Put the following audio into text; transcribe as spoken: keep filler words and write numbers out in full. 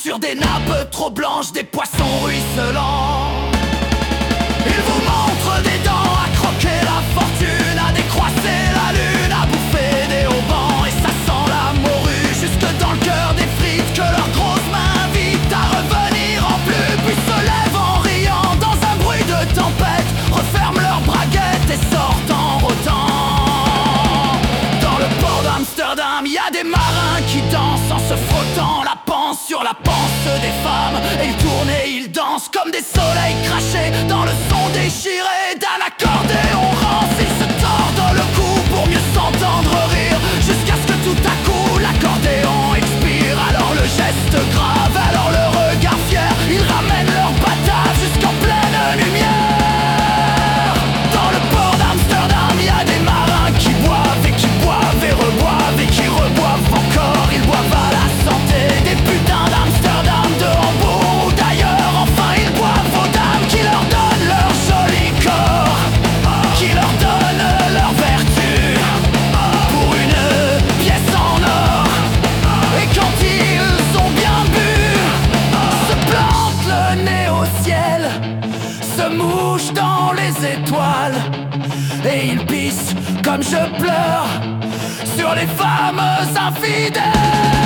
sur des nappes trop blanches, des poissons ruisselants. Ils vous montrent des dents à croquer la fortune, à décroisser la lune, à bouffer des haubans. Et ça sent la morue jusque dans le cœur des frites que leurs grosses mains invitent à revenir en plus. Puis se lèvent en riant dans un bruit de tempête, referment leurs braguettes et sortent en rôtant. Dans le port d'Amsterdam, y a des marins qui dansent en se frottant la panse sur la panse des femmes. Et ils tournent et ils dansent comme des soleils crachés dans le son déchiré d'un accordéon rance. Ils se tordent le cou pour mieux s'entendre rire, jusqu'à ce que tout à coup l'accordéon expire. Alors le geste grave, alors le regard fier, ils ramènent leur batave jusqu'en pleine lumière. Dans le port d'Amsterdam, y a des marins qui boivent et qui boivent et reboivent et qui reboivent encore. Ils boivent à la santé des putains d'Amsterdam, de Hambourg ou d'ailleurs. Enfin ils boivent aux dames qui leur donnent leur joli corps, qui leur donnent leur vertu pour une pièce en or. Et quand ils ont bien bu, se plantent le nez au ciel, se mouchent dans les étoiles, et ils pissent comme je pleure sur les femmes infidèles.